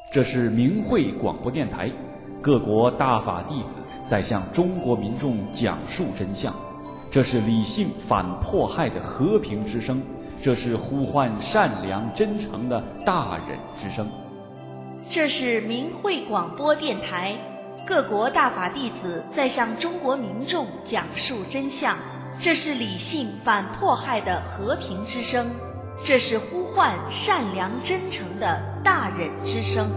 这是明慧广播电台，各国大法弟子在向中国民众讲述真相。这是理性反迫害的和平之声，这是呼唤善良真诚的大忍之声。 这是明慧广播电台，各国大法弟子在向中国民众讲述真相。这是理性反迫害的和平之声，这是呼唤善良真诚的大忍之声。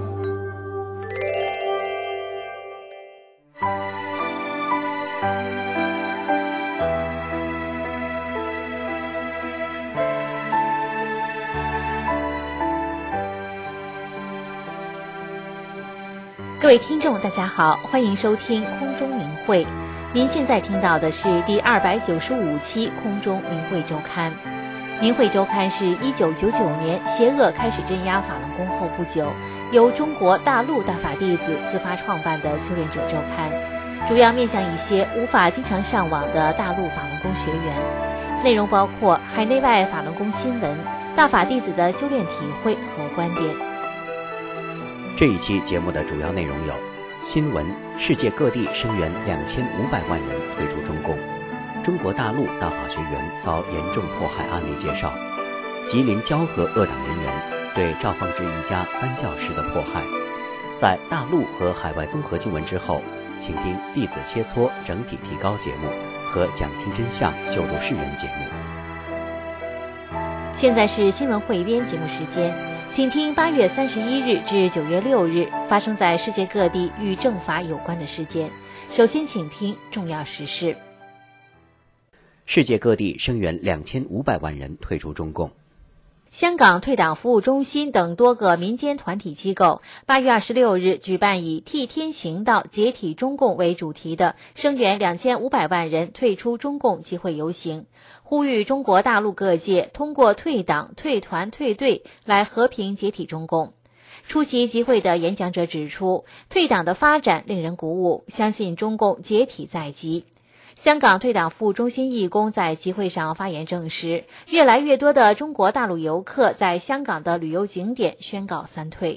各位听众大家好，欢迎收听空中明慧。您现在听到的是第295期空中明慧周刊。明慧周刊是1999年邪恶开始镇压法轮功后不久，由中国大陆大法弟子自发创办的修炼者周刊，主要面向一些无法经常上网的大陆法轮功学员，内容包括海内外法轮功新闻、大法弟子的修炼体会和观点。 这一期节目的主要内容有：新闻，世界各地声援2500万人退出中共；中国大陆大法学员遭严重迫害案例介绍；吉林蛟河恶党人员对赵放之一家3教师的迫害。在大陆和海外综合新闻之后，请听弟子切磋整体提高节目和讲清真相救度世人节目。 现在是新闻汇编节目时间，请听8月31日至9月6日发生在世界各地与政法有关的事件。首先请听重要时事。 世界各地声援2500万人退出中共。 香港退党服务中心等多个民间团体机构8月26日举办以替天行道解体中共为主题的声援2500万人退出中共集会游行，呼吁中国大陆各界通过退党、退团、退队来和平解体中共。出席集会的演讲者指出，退党的发展令人鼓舞，相信中共解体在即。香港退党服务中心义工在集会上发言证实，越来越多的中国大陆游客在香港的旅游景点宣告3退。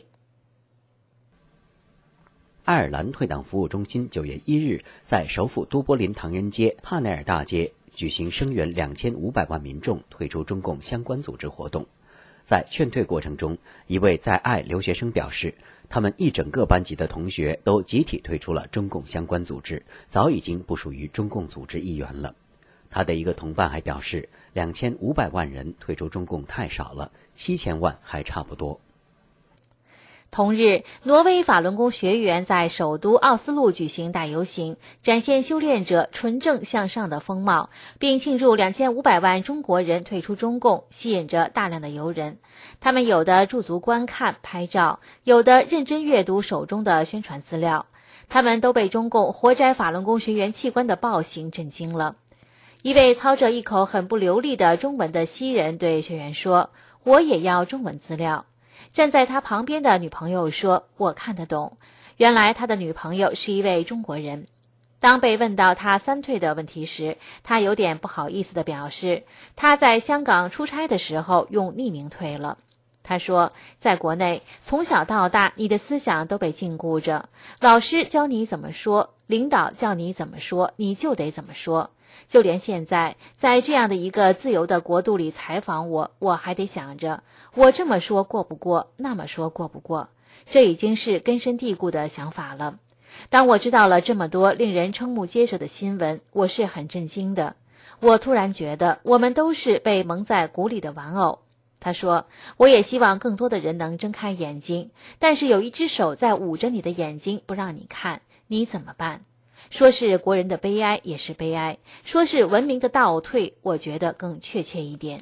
爱尔兰退党服务中心9月1日在首府都柏林唐人街帕内尔大街举行声援2500万民众退出中共相关组织活动。在劝退过程中，一位在爱留学生表示，他们一整个班级的同学都集体退出了中共相关组织，早已经不属于中共组织一员了。他的一个同伴还表示，2500万人退出中共太少了，7000万还差不多。 同日，挪威法轮功学员在首都奥斯陆举行大游行，展现修炼者纯正向上的风貌，并庆祝2500万中国人退出中共，吸引着大量的游人。他们有的驻足观看拍照，有的认真阅读手中的宣传资料。他们都被中共活摘法轮功学员器官的暴行震惊了。一位操着一口很不流利的中文的西人对学员说：“我也要中文资料。”站在他旁边的女朋友说：“我看得懂。”原来他的女朋友是一位中国人。当被问到他3退的问题时，他有点不好意思地表示，他在香港出差的时候用匿名退了。他说，在国内从小到大你的思想都被禁锢着，老师教你怎么说，领导叫你怎么说，你就得怎么说。就连现在在这样的一个自由的国度里采访我还得想着，我这么说过不过，那么说过不过，这已经是根深蒂固的想法了。当我知道了这么多令人瞠目结舌的新闻，我是很震惊的。我突然觉得我们都是被蒙在鼓里的玩偶。他说，我也希望更多的人能睁开眼睛，但是有一只手在捂着你的眼睛不让你看，你怎么办？说是国人的悲哀也是悲哀，说是文明的倒退，我觉得更确切一点。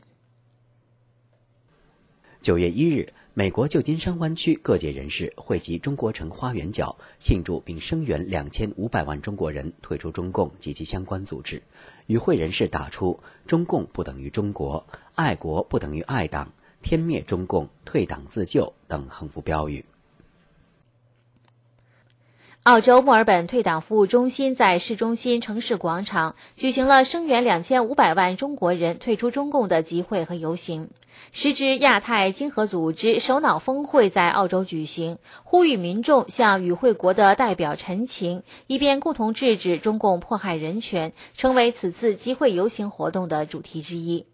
9月1日，美国旧金山湾区各界人士汇集中国城花园角，庆祝并声援2500万中国人退出中共及其相关组织。与会人士打出“中共不等于中国，爱国不等于爱党，天灭中共，退党自救”等横幅标语。 澳洲墨尔本退党服务中心在市中心城市广场举行了声援2500万中国人退出中共的集会和游行。 时值亚太经合组织首脑峰会在澳洲举行，呼吁民众向与会国的代表陈情，以便共同制止中共迫害人权，成为此次集会游行活动的主题之一。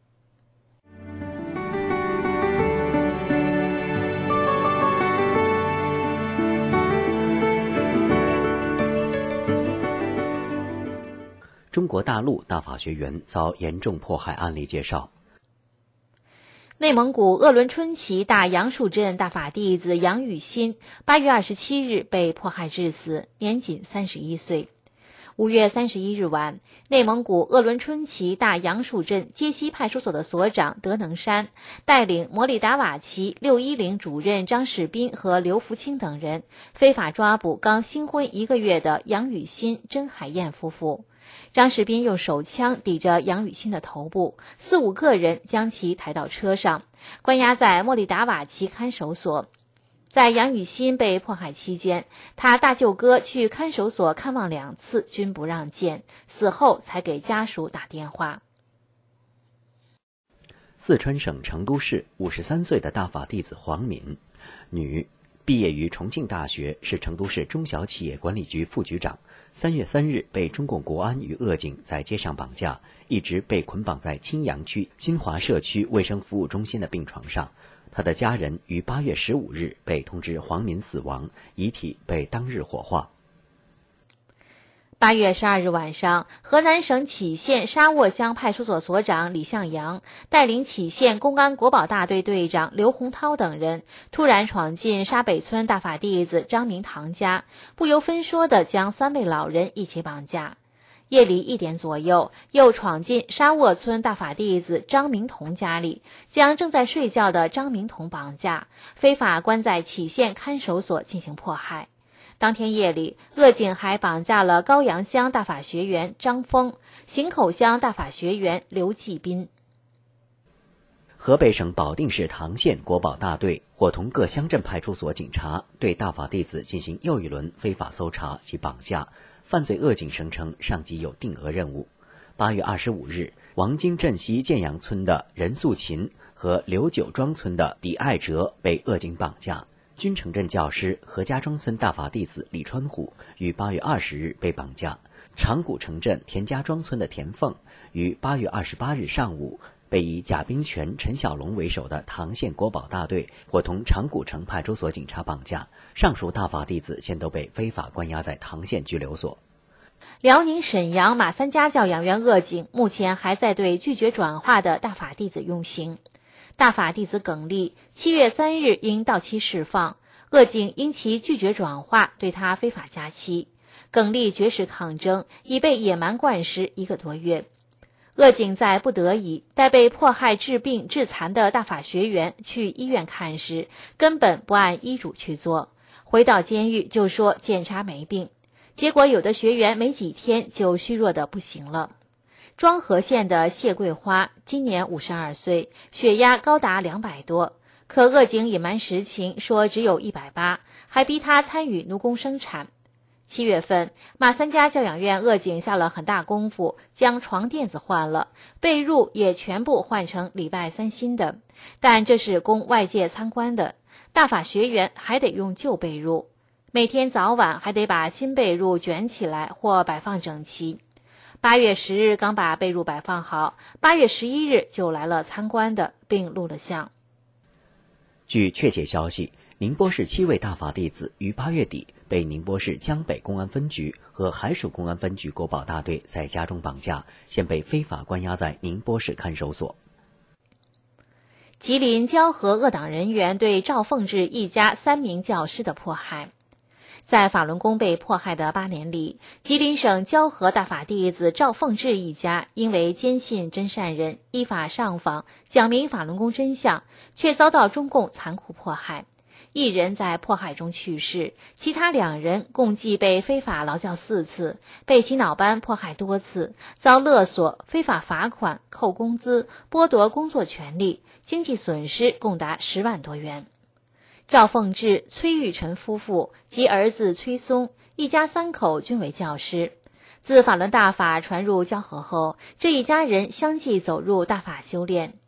中国大陆大法学员遭严重迫害案例介绍。 内蒙古鄂伦春旗大杨树镇大法弟子杨雨欣8月27日被迫害致死，年仅31岁。5月31日晚，内蒙古鄂伦春旗大杨树镇街西派出所的所长德能山带领摩里达瓦旗610主任张世斌和刘福清等人，非法抓捕刚新婚1个月的杨雨欣、甄海燕夫妇。张世斌用手枪抵着杨雨欣的头部，4、5个人将其抬到车上，关押在莫里达瓦旗看守所。在杨雨欣被迫害期间，他大舅哥去看守所看望2次，均不让见，死后才给家属打电话。 四川省成都市53岁的大法弟子黄敏，女，毕业于重庆大学，是成都市中小企业管理局副局长。3月3日被中共国安与鄂警在街上绑架，一直被捆绑在青羊区金华社区卫生服务中心的病床上。他的家人于8月15日被通知黄敏死亡，遗体被当日火化。 8月12日晚上，河南省杞县沙沃乡派出所所长李向阳带领杞县公安国保大队队长刘洪涛等人，突然闯进沙北村大法弟子张明堂家，不由分说地将3位老人一起绑架。夜里1点左右，又闯进沙沃村大法弟子张明同家里，将正在睡觉的张明同绑架，非法关在杞县看守所进行迫害。当天夜里，鄂警还绑架了高阳乡大法学员张峰、行口乡大法学员刘继斌。 河北省保定市唐县国保大队伙同各乡镇派出所警察对大法弟子进行又一轮非法搜查及绑架，犯罪鄂警声称上级有定额任务。8月25日，王京镇西建阳村的任素琴和刘九庄村的李爱哲被鄂警绑架。君城镇教师何家庄村大法弟子李川虎于8月20日被绑架。长谷城镇田家庄村的田凤于8月28日上午被以贾冰泉、陈小龙为首的唐县国保大队伙同长谷城派出所警察绑架。上述大法弟子现都被非法关押在唐县拘留所。 辽宁沈阳马三家教养院鄂警目前还在对拒绝转化的大法弟子用刑。大法弟子耿立7月3日因到期释放，鄂警因其拒绝转化，对他非法加期。耿立绝食抗争，已被野蛮灌食1个多月。鄂警在不得已带被迫害致病致残的大法学员去医院看时，根本不按医嘱去做，回到监狱就说检查没病，结果有的学员没几天就虚弱的不行了。庄河县的谢桂花今年52岁，血压高达200多，可鄂警隐瞒实情，说只有180，还逼他参与奴工生产。7月份，马三家教养院鄂警下了很大功夫，将床垫子换了，被褥也全部换成里外3新的，但这是供外界参观的，大法学员还得用旧被褥，每天早晚还得把新被褥卷起来或摆放整齐。8月10日刚把被褥摆放好，8月11日就来了参观的，并录了像。 据确切消息，宁波市7位大法弟子于8月底被宁波市江北公安分局和海曙公安分局国保大队在家中绑架，现被非法关押在宁波市看守所。 吉林蛟河鄂党人员对赵凤志一家3名教师的迫害。在法轮功被迫害的8年里，吉林省蛟河大法弟子赵凤志一家因为坚信真善人，依法上访讲明法轮功真相，却遭到中共残酷迫害。1人在迫害中去世，其他2人共计被非法劳教4次，被洗脑班迫害多次，遭勒索、非法罚款、扣工资、剥夺工作权利，经济损失共达10万多元。赵凤志、崔玉晨夫妇及儿子崔松一家3口均为教师。自法轮大法传入蛟河后，这一家人相继走入大法修炼。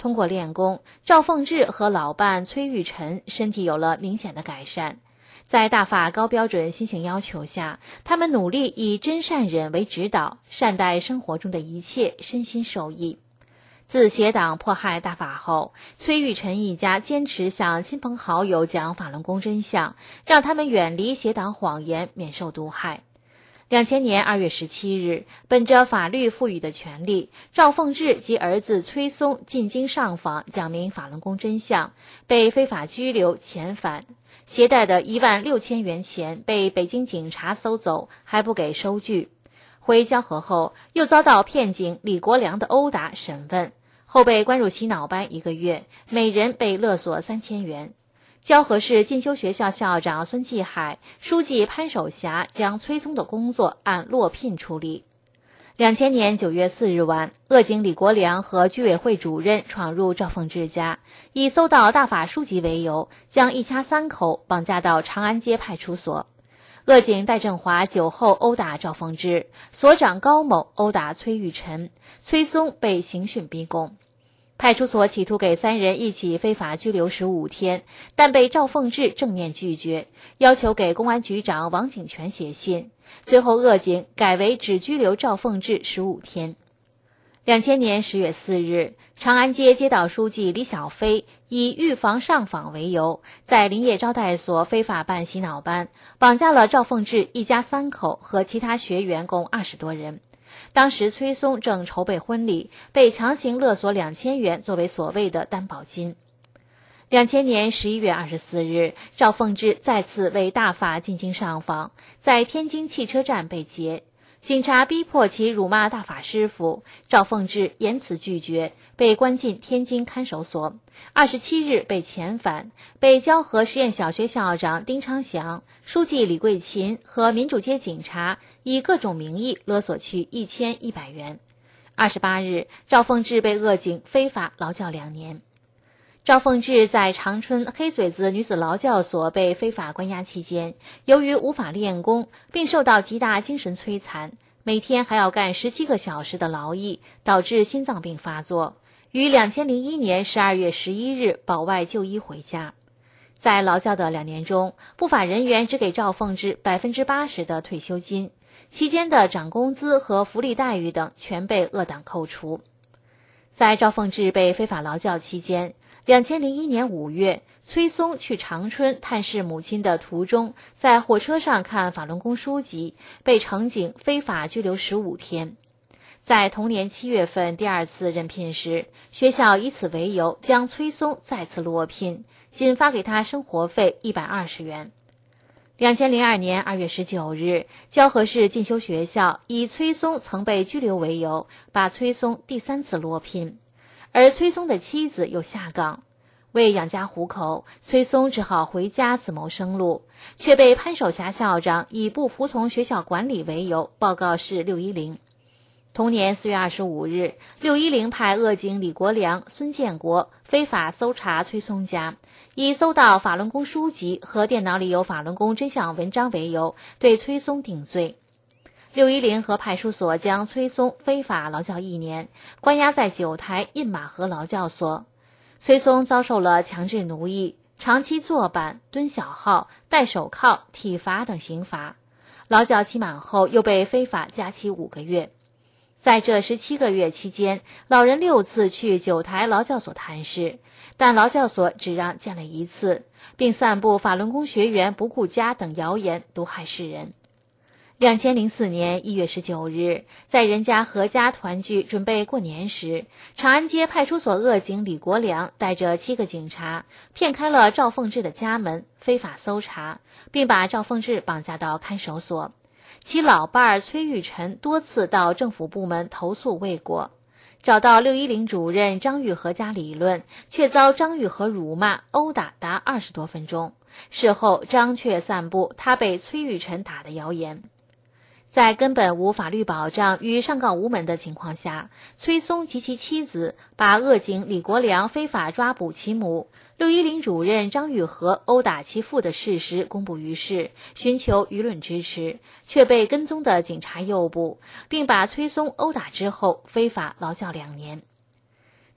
通过练功，赵凤智和老伴崔玉晨身体有了明显的改善。在大法高标准心性要求下，他们努力以真善忍为指导，善待生活中的一切，身心受益。自邪党迫害大法后，崔玉晨一家坚持向亲朋好友讲法轮功真相，让他们远离邪党谎言，免受毒害。2000年2月17日，本着法律赋予的权利，赵凤智及儿子崔松进京上访，讲明法轮功真相，被非法拘留遣返，携带的16000元钱被北京警察搜走，还不给收据。回交河后，又遭到骗警李国良的殴打审问，后被关入洗脑班1个月，每人被勒索3000元。交河市进修学校校长孙继海、书记潘守霞将崔松的工作按落聘处理。2000年9月4日晚，鄂警李国良和居委会主任闯入赵凤智家，以搜到大法书籍为由，将一家3口绑架到长安街派出所。鄂警戴振华酒后殴打赵凤智，所长高某殴打崔玉晨，崔松被刑讯逼供。派出所企图给3人一起非法拘留15天，但被赵凤智正面拒绝，要求给公安局长王景全写信。最后鄂警改为只拘留赵凤智15天。2000年10月4日，长安街街道书记李小飞以预防上访为由，在林业招待所非法办洗脑班，绑架了赵凤智一家3口和其他学员共20多人。当时崔松正筹备婚礼，被强行勒索2000元作为所谓的担保金。2000年11月24日，赵凤智再次为大法进京上访，在天津汽车站被劫。警察逼迫其辱骂大法师父，赵凤智严词拒绝，被关进天津看守所。27日被遣返，被交河实验小学校长丁昌祥、书记李桂琴和民主街警察以各种名义勒索去1100元。28日，赵凤智被鄂警非法劳教2年。赵凤智在长春黑嘴子女子劳教所被非法关押期间，由于无法练功，并受到极大精神摧残，每天还要干17个小时的劳役，导致心脏病发作。于2001年12月11日保外就医回家。在劳教的2年中，不法人员只给赵凤智80%的退休金，期间的涨工资和福利待遇等全被鄂党扣除。在赵凤智被非法劳教期间，2001年5月，崔松去长春探视母亲的途中，在火车上看法轮功书籍，被乘警非法拘留15天。在同年7月份第2次任聘时，学校以此为由将崔松再次落聘，仅发给他生活费120元。2002年2月19日，交河市进修学校以崔松曾被拘留为由，把崔松第3次落聘。而崔松的妻子又下岗，为养家糊口，崔松只好回家自谋生路，却被潘守霞校长以不服从学校管理为由报告市610。同年4月25日，610派鄂警李国良、孙建国非法搜查崔松家，以搜到法轮功书籍和电脑里有法轮功真相文章为由，对崔松定罪。610和派出所将崔松非法劳教1年，关押在九台印马河劳教所。崔松遭受了强制奴役、长期坐板、蹲小号、戴手铐、体罚等刑罚。劳教期满后，又被非法假期5个月。在这17个月期间，老人6次去九台劳教所探视，但劳教所只让见了1次，并散布法轮功学员不顾家等谣言，毒害世人。2004年1月19日，在人家阖家团聚准备过年时，长安街派出所鄂警李国良带着7个警察骗开了赵凤智的家门，非法搜查，并把赵凤智绑架到看守所。其老伴崔玉晨多次到政府部门投诉未果，找到610主任张玉和家理论，却遭张玉和辱骂殴打达20多分钟。事后张却散布他被崔玉晨打的谣言。在根本无法律保障与上告无门的情况下，崔松及其妻子把鄂警李国良非法抓捕其母、610主任张玉和殴打其父的事实公布于世，寻求舆论支持，却被跟踪的警察诱捕，并把崔松殴打之后非法劳教2年。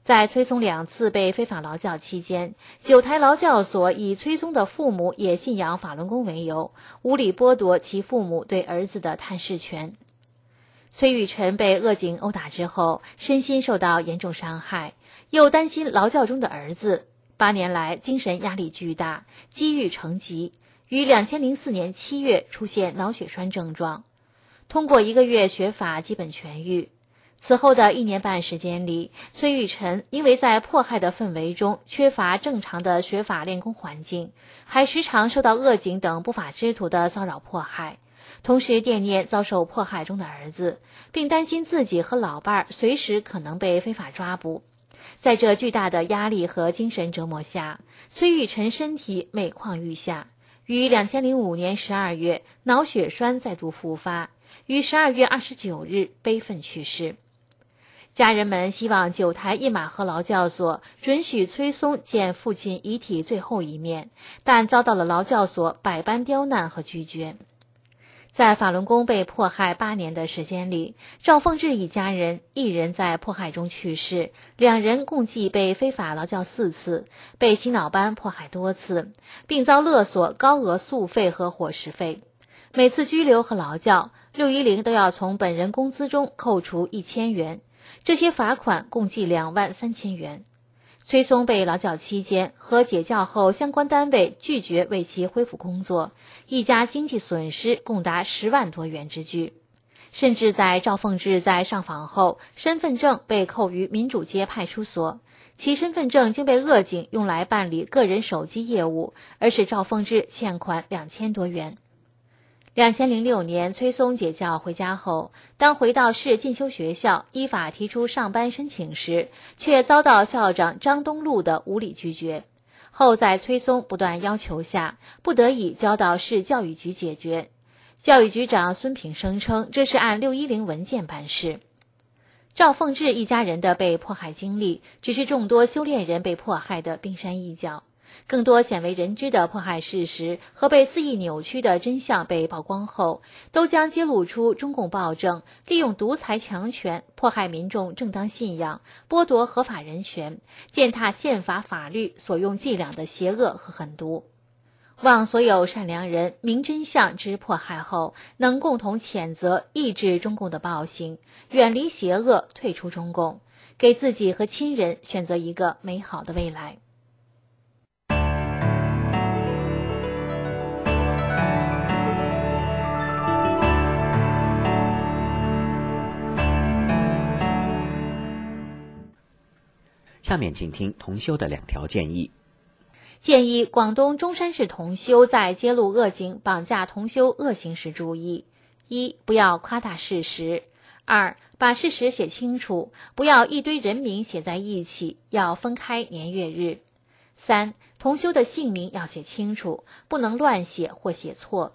在崔松2次被非法劳教期间，9台劳教所以崔松的父母也信仰法轮功为由，无理剥夺其父母对儿子的探视权。崔玉晨被恶警殴打之后，身心受到严重伤害，又担心劳教中的儿子，8年来精神压力巨大，积郁成疾，于2004年7月出现脑血栓症状，通过1个月学法基本痊愈。此后的1年半时间里，崔玉晨因为在迫害的氛围中缺乏正常的学法练功环境，还时常受到恶警等不法之徒的骚扰迫害，同时惦念遭受迫害中的儿子，并担心自己和老伴儿随时可能被非法抓捕。在这巨大的压力和精神折磨下，崔玉晨身体每况愈下，于2005年12月脑血栓再度复发，于12月29日悲愤去世。家人们希望9台一马河劳教所准许崔松见父亲遗体最后一面，但遭到了劳教所百般刁难和拒绝。在法轮功被迫害8年的时间里，赵凤智一家人1人在迫害中去世，2人共计被非法劳教4次，被洗脑班迫害多次，并遭勒索高额宿费和伙食费。每次拘留和劳教，610都要从本人工资中扣除1000元，这些罚款共计23000元。崔松被劳教期间和解教后，相关单位拒绝为其恢复工作，一家经济损失共达10万多元之巨。甚至在赵凤智在上访后，身份证被扣于民主街派出所，其身份证竟被恶警用来办理个人手机业务，而使赵凤智欠款2000多元。2006年崔松解教回家后，当回到市进修学校依法提出上班申请时，却遭到校长张东路的无理拒绝。后在崔松不断要求下，不得已交到市教育局解决。教育局长孙平声称这是按610文件办事。赵凤智一家人的被迫害经历，只是众多修炼人被迫害的冰山一角。更多鲜为人知的迫害事实和被肆意扭曲的真相被曝光后，都将揭露出中共暴政利用独裁强权迫害民众正当信仰，剥夺合法人权，践踏宪法法律所用伎俩的邪恶和狠毒。望所有善良人明真相知迫害后，能共同谴责抑制中共的暴行，远离邪恶，退出中共，给自己和亲人选择一个美好的未来。 下面请听同修的2条建议。 建议广东中山市同修在揭露恶警绑架同修恶行时注意：1. 不要夸大事实； 2. 把事实写清楚，不要一堆人名写在一起，要分开年月日； 3. 同修的姓名要写清楚，不能乱写或写错；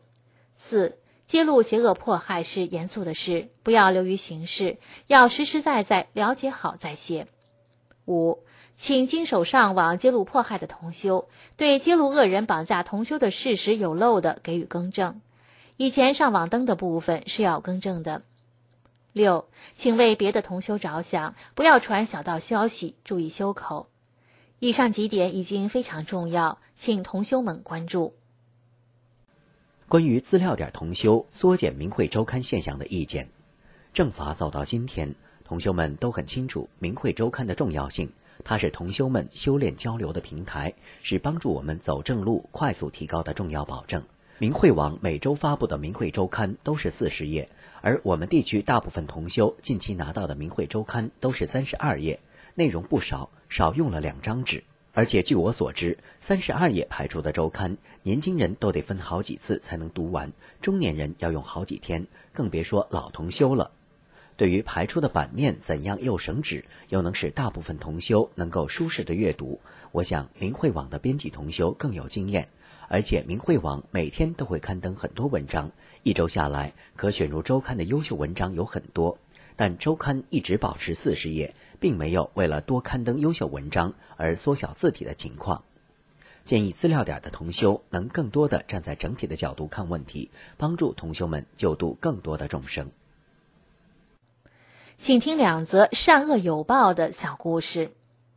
4. 揭露邪恶迫害是严肃的事，不要流于形式，要实实在在了解好再写。5. 请经手上网揭露迫害的同修，对揭露恶人绑架同修的事实有漏的给予更正，以前上网登的部分是要更正的。6. 请为别的同修着想，不要传小道消息，注意修口。以上几点已经非常重要，请同修们关注。 关于资料点同修缩减明慧周刊现象的意见，正法走到今天，同修们都很清楚明慧周刊的重要性，它是同修们修炼交流的平台，是帮助我们走正路、快速提高的重要保证。明慧网每周发布的明慧周刊都是40页，而我们地区大部分同修近期拿到的明慧周刊都是32页，内容不少，少用了2张纸。而且据我所知，32页排出的周刊，年轻人都得分好几次才能读完，中年人要用好几天，更别说老同修了。对于排出的版面怎样又省纸，又能使大部分同修能够舒适的阅读，我想明慧网的编辑同修更有经验。而且明慧网每天都会刊登很多文章，1周下来可选入周刊的优秀文章有很多，但周刊一直保持40页，并没有为了多刊登优秀文章而缩小字体的情况。建议资料点的同修能更多的站在整体的角度看问题，帮助同修们救度更多的众生。 请听2则善恶有报的小故事。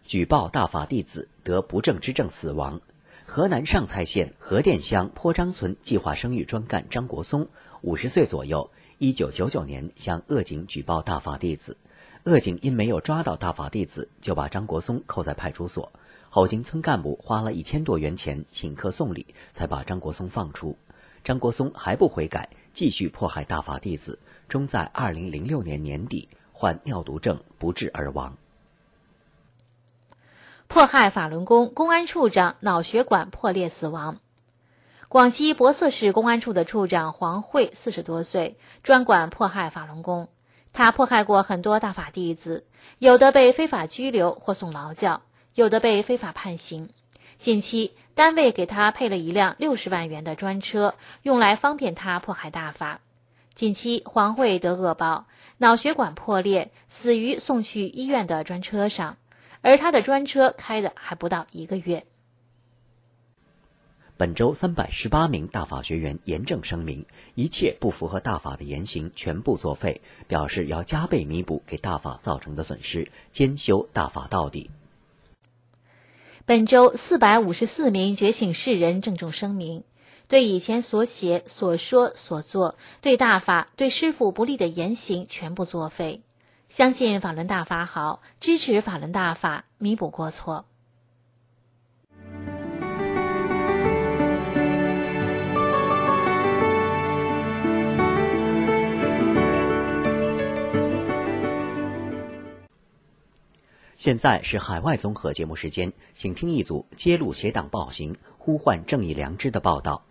举报大法弟子得不正之症死亡。河南上蔡县河店乡坡张村计划生育专干张国松50岁左右，1999年向鄂警举报大法弟子，鄂警因没有抓到大法弟子，就把张国松扣在派出所。后经村干部花了1000多元钱请客送礼，才把张国松放出。张国松还不悔改，继续迫害大法弟子，终在2006年年底患尿毒症不治而亡。 迫害法轮功，公安处长脑血管破裂死亡。广西博色市公安处的处长黄慧40多岁，专管迫害法轮功。他迫害过很多大法弟子，有的被非法拘留或送劳教，有的被非法判刑。近期单位给他配了一辆60万元的专车，用来方便他迫害大法。近期黄慧得恶报，脑血管破裂，死于送去医院的专车上，而他的专车开的还不到1个月。 本周318名大法学员严正声明，一切不符合大法的言行全部作废，表示要加倍弥补给大法造成的损失，坚修大法到底。 本周454名觉醒世人郑重声明，对以前所写、所说、所做对大法、对师父不利的言行全部作废，相信法轮大法好，支持法轮大法，弥补过错。 现在是海外综合节目时间，请听一组揭露邪党暴行、呼唤正义良知的报道。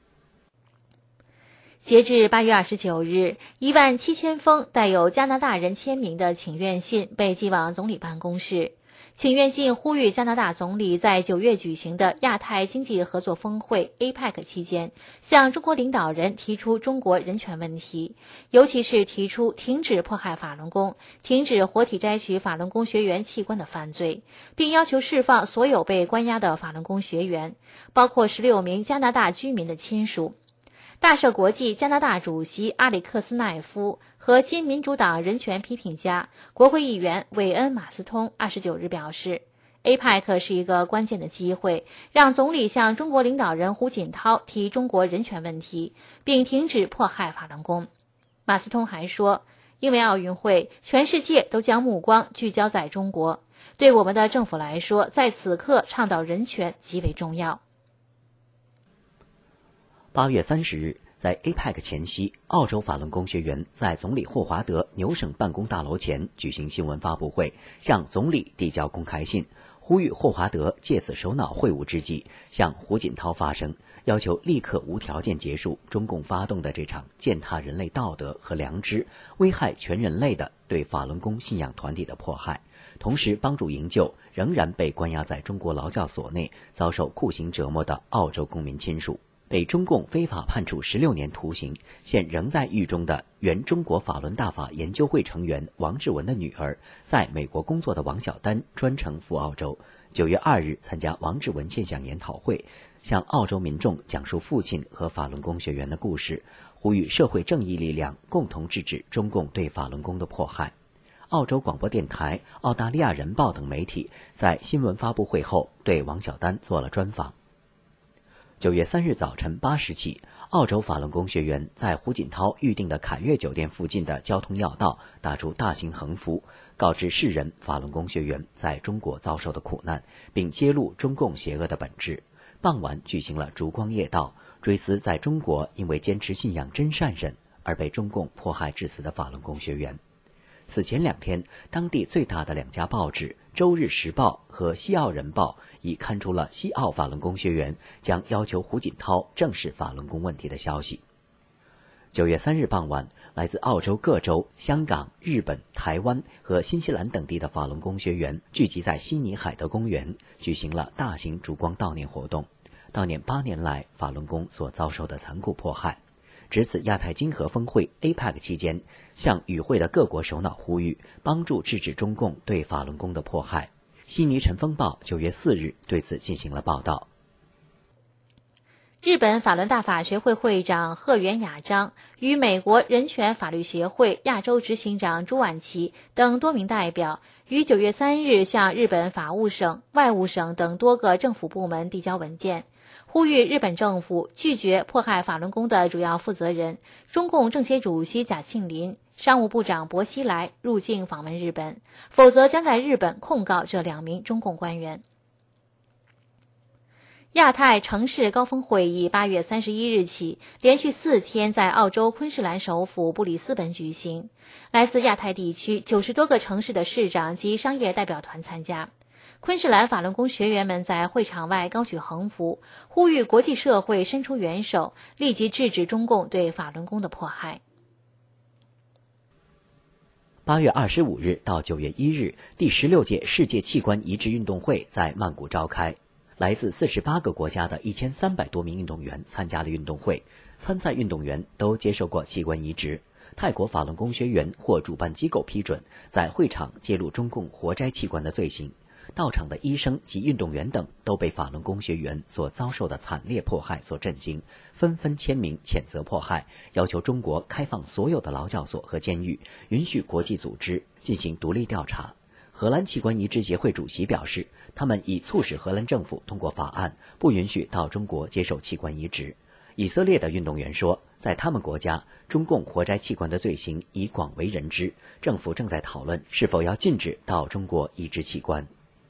截至8月29日，17000封带有加拿大人签名的请愿信被寄往总理办公室。请愿信呼吁加拿大总理在9月举行的亚太经济合作峰会 APEC 期间，向中国领导人提出中国人权问题，尤其是提出停止迫害法轮功，停止活体摘取法轮功学员器官的犯罪，并要求释放所有被关押的法轮功学员，包括16名加拿大居民的亲属。大赦国际加拿大主席阿里克斯奈夫和新民主党人权批评家、国会议员韦恩·马斯通29日表示 ，APEC 是一个关键的机会，让总理向中国领导人胡锦涛提中国人权问题，并停止迫害法轮功。马斯通还说，因为奥运会，全世界都将目光聚焦在中国，对我们的政府来说，在此刻倡导人权极为重要。 8月30日，在 APEC 前夕，澳洲法轮功学员在总理霍华德纽省办公大楼前举行新闻发布会，向总理递交公开信，呼吁霍华德借此首脑会晤之际向胡锦涛发声，要求立刻无条件结束中共发动的这场践踏人类道德和良知、危害全人类的对法轮功信仰团体的迫害，同时帮助营救仍然被关押在中国劳教所内遭受酷刑折磨的澳洲公民亲属。被中共非法判处16年徒刑，现仍在狱中的原中国法轮大法研究会成员王志文的女儿，在美国工作的王小丹专程赴澳洲，9月2日参加王志文现象研讨会，向澳洲民众讲述父亲和法轮功学员的故事，呼吁社会正义力量共同制止中共对法轮功的迫害。澳洲广播电台、澳大利亚人报等媒体在新闻发布会后对王小丹做了专访。9月3日早晨8时起，澳洲法轮功学员在胡锦涛预定的凯悦酒店附近的交通要道打出大型横幅，告知世人法轮功学员在中国遭受的苦难，并揭露中共邪恶的本质。傍晚举行了烛光夜悼，追思在中国因为坚持信仰真善忍而被中共迫害致死的法轮功学员。此前2天，当地最大的2家报纸《周日时报》和《西澳人报》已刊出了西澳法轮功学员将要求胡锦涛正视法轮功问题的消息。9月3日傍晚，来自澳洲各州、香港、日本、台湾和新西兰等地的法轮功学员聚集在悉尼海德公园，举行了大型烛光悼念活动，悼念8年来法轮功所遭受的残酷迫害。值此亚太经合峰会 APEC 期间，向与会的各国首脑呼吁，帮助制止中共对法轮功的迫害。悉尼晨风报9月4日对此进行了报道。 日本法轮大法学会会长鹤原雅章与美国人权法律协会亚洲执行长朱婉琪等多名代表于9月3日向日本法务省、外务省等多个政府部门递交文件，呼吁日本政府拒绝迫害法轮功的主要负责人中共政协主席贾庆林、商务部长薄熙来入境访问日本，否则将在日本控告这2名中共官员。亚太城市高峰会议8月31日起连续4天在澳洲昆士兰首府布里斯本举行，来自亚太地区90多个城市的市长及商业代表团参加。昆士兰法轮功学员们在会场外高举横幅，呼吁国际社会伸出援手，立即制止中共对法轮功的迫害。 8月25日到9月1日，第16届世界器官移植运动会在曼谷召开。来自48个国家的1300多名运动员参加了运动会，参赛运动员都接受过器官移植。泰国法轮功学员获主办机构批准，在会场揭露中共活摘器官的罪行。到场的医生及运动员等都被法轮功学员所遭受的惨烈迫害所震惊，纷纷签名谴责迫害，要求中国开放所有的劳教所和监狱，允许国际组织进行独立调查。荷兰器官移植协会主席表示，他们已促使荷兰政府通过法案，不允许到中国接受器官移植。以色列的运动员说，在他们国家，中共活摘器官的罪行已广为人知，政府正在讨论是否要禁止到中国移植器官。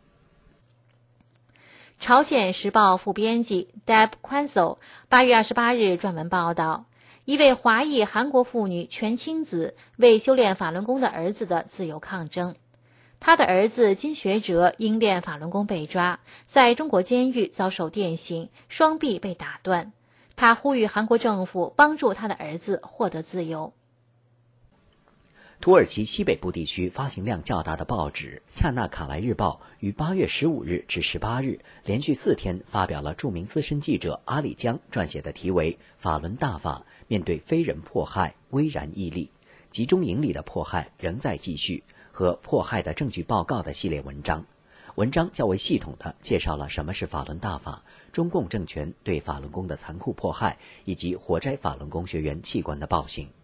朝鲜时报副编辑 Deb Quanso 8月28日撰文报道，一位华裔韩国妇女全清子为修炼法轮功的儿子的自由抗争。他的儿子金学哲因练法轮功被抓，在中国监狱遭受电刑，双臂被打断。他呼吁韩国政府帮助他的儿子获得自由。 土耳其西北部地区发行量较大的报纸《恰纳卡莱日报》于8月15日至18日连续4天发表了著名资深记者阿里江撰写的题为《法轮大法：面对非人迫害，巍然屹立，集中营里的迫害仍在继续》和迫害的证据报告的系列文章。文章较为系统地介绍了什么是法轮大法、中共政权对法轮功的残酷迫害，以及活摘法轮功学员器官的暴行。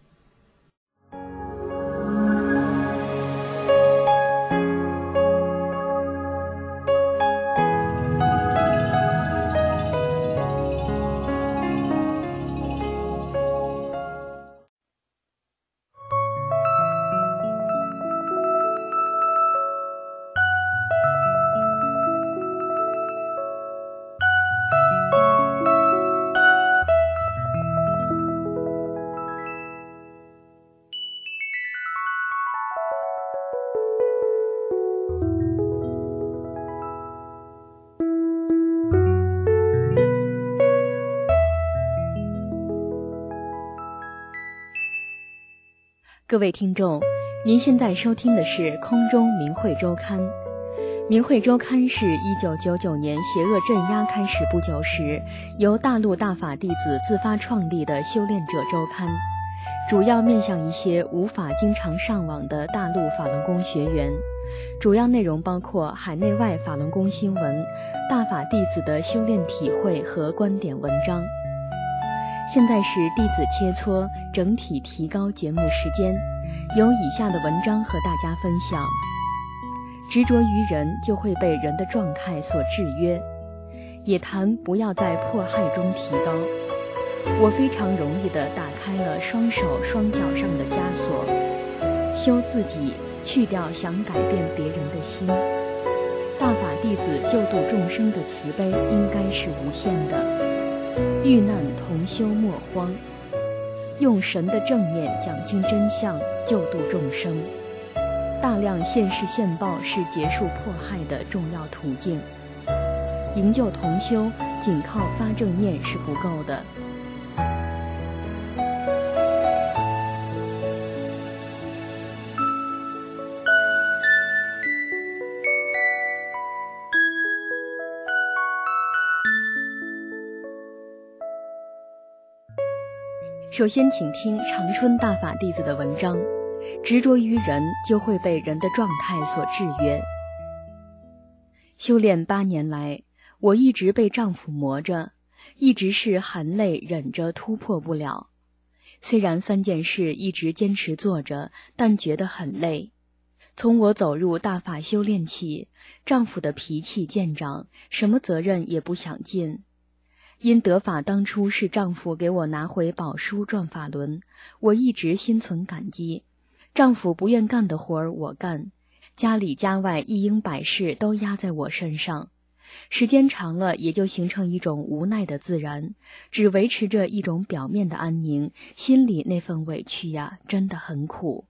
各位听众，您现在收听的是空中明慧周刊。明慧周刊是1999年邪恶镇压开始不久时，由大陆大法弟子自发创立的修炼者周刊，主要面向一些无法经常上网的大陆法轮功学员。主要内容包括海内外法轮功新闻、大法弟子的修炼体会和观点文章。现在是弟子切磋整体提高节目时间，有以下的文章和大家分享。执着于人，就会被人的状态所制约，也谈不要在迫害中提高。我非常容易地打开了双手双脚上的枷锁，修自己，去掉想改变别人的心。大法弟子救度众生的慈悲应该是无限的，遇难同修莫慌，用神的正念讲清真相，救度众生。大量现世现报是结束迫害的重要途径，营救同修仅靠发正念是不够的。首先请听长春大法弟子的文章，执着于人，就会被人的状态所制约。修炼8年来，我一直被丈夫磨着，一直是含泪忍着突破不了。虽然3件事一直坚持做着，但觉得很累。 从我走入大法修炼起，丈夫的脾气渐长，什么责任也不想尽。因得法当初是丈夫给我拿回宝书转法轮，我一直心存感激。丈夫不愿干的活儿我干，家里家外一应百事都压在我身上，时间长了也就形成一种无奈的自然，只维持着一种表面的安宁，心里那份委屈呀，真的很苦。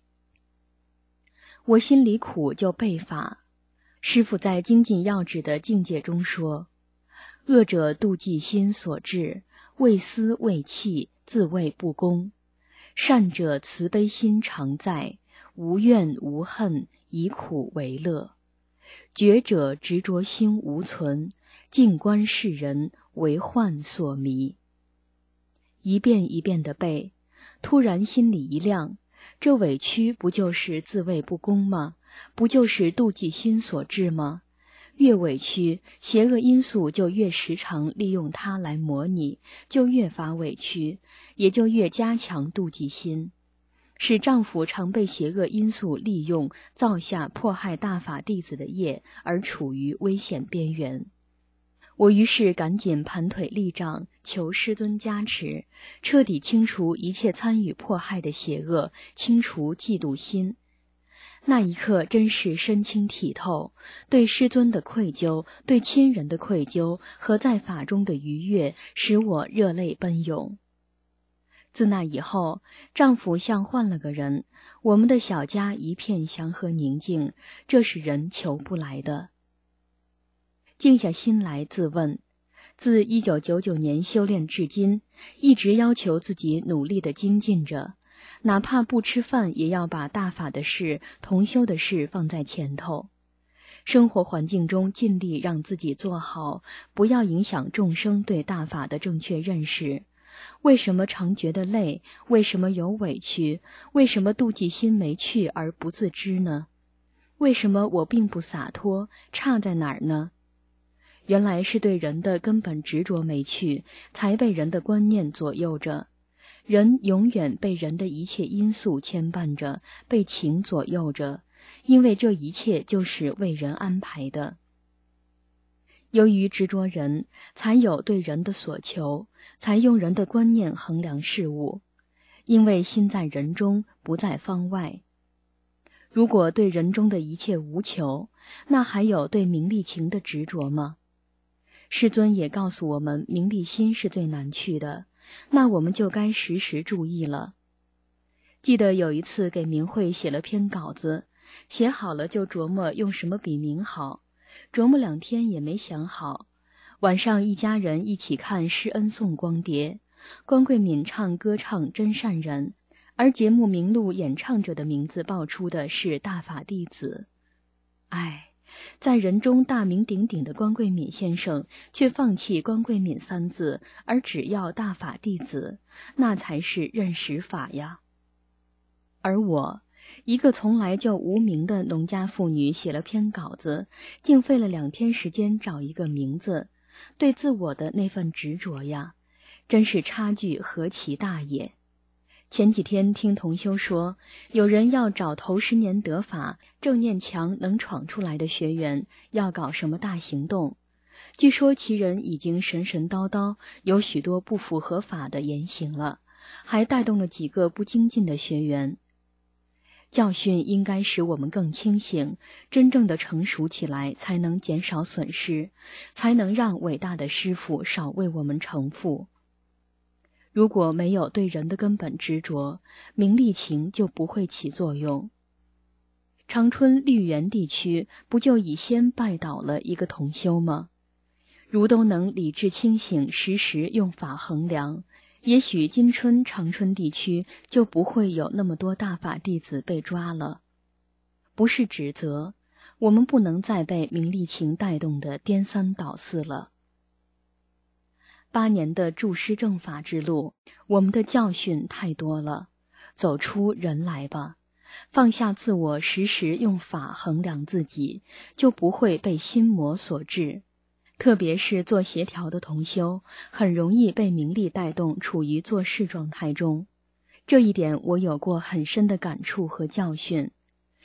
我心里苦就背法。师父在精进要旨的境界中说，恶者妒忌心所致，为私为气，自谓不公；善者慈悲心常在，无怨无恨，以苦为乐；觉者执着心无存，静观世人，为幻所迷。一遍一遍地背，突然心里一亮，这委屈不就是自谓不公吗？不就是妒忌心所致吗？越委屈，邪恶因素就越时常利用它来磨你，就越发委屈，也就越加强妒忌心，使丈夫常被邪恶因素利用，造下迫害大法弟子的业，而处于危险边缘。我于是赶紧盘腿立掌，求师尊加持，彻底清除一切参与迫害的邪恶，清除嫉妒心。那一刻真是身清体透，对师尊的愧疚，对亲人的愧疚和在法中的愉悦，使我热泪奔涌。自那以后，丈夫像换了个人，我们的小家一片祥和宁静，这是人求不来的。静下心来自问，自1999年修炼至今，一直要求自己努力地精进着，哪怕不吃饭也要把大法的事、同修的事放在前头。生活环境中尽力让自己做好，不要影响众生对大法的正确认识。为什么常觉得累？为什么有委屈？为什么妒忌心没去而不自知呢？为什么我并不洒脱？差在哪儿呢？原来是对人的根本执着没去，才被人的观念左右着。人永远被人的一切因素牵绊着，被情左右着，因为这一切就是为人安排的。由于执着人，才有对人的所求，才用人的观念衡量事物，因为心在人中，不在方外。如果对人中的一切无求，那还有对名利情的执着吗？师尊也告诉我们，名利心是最难去的，那我们就该时时注意了。记得有一次给明慧写了篇稿子，写好了就琢磨用什么笔名好，琢磨2天也没想好。晚上一家人一起看施恩颂光碟，关桂敏歌唱真善人，而节目名录演唱者的名字报出的是大法弟子。在人中大名鼎鼎的关桂敏先生却放弃关桂敏3字，而只要大法弟子，那才是认识法呀。而我一个从来就无名的农家妇女，写了篇稿子，竟费了2天时间找一个名字，对自我的那份执着呀，真是差距何其大也。前几天听同修说，有人要找头10年得法、正念强能闯出来的学员，要搞什么大行动。据说其人已经神神叨叨，有许多不符合法的言行了，还带动了几个不精进的学员。教训应该使我们更清醒，真正的成熟起来，才能减少损失，才能让伟大的师父少为我们承负。如果没有对人的根本执着，名利情就不会起作用。长春绿园地区不就已先拜倒了一个同修吗？如都能理智清醒，时时用法衡量，也许今春长春地区就不会有那么多大法弟子被抓了。不是指责，我们不能再被名利情带动的颠三倒四了。8年的助师正法之路，我们的教训太多了，走出人来吧，放下自我，时时用法衡量自己，就不会被心魔所致。特别是做协调的同修，很容易被名利带动，处于做事状态中。这一点我有过很深的感触和教训。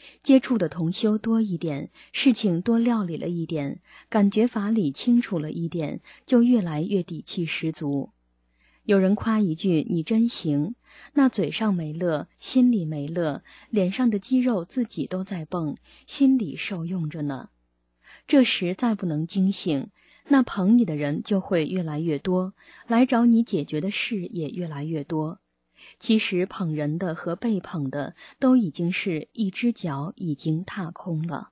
接触的同修多一点，事情多料理了一点，感觉法理清楚了一点，就越来越底气十足。有人夸一句你真行，那嘴上没乐，心里没乐，脸上的肌肉自己都在蹦，心里受用着呢。这时再不能惊醒，那捧你的人就会越来越多，来找你解决的事也越来越多。其实捧人的和被捧的都已经是一只脚已经踏空了。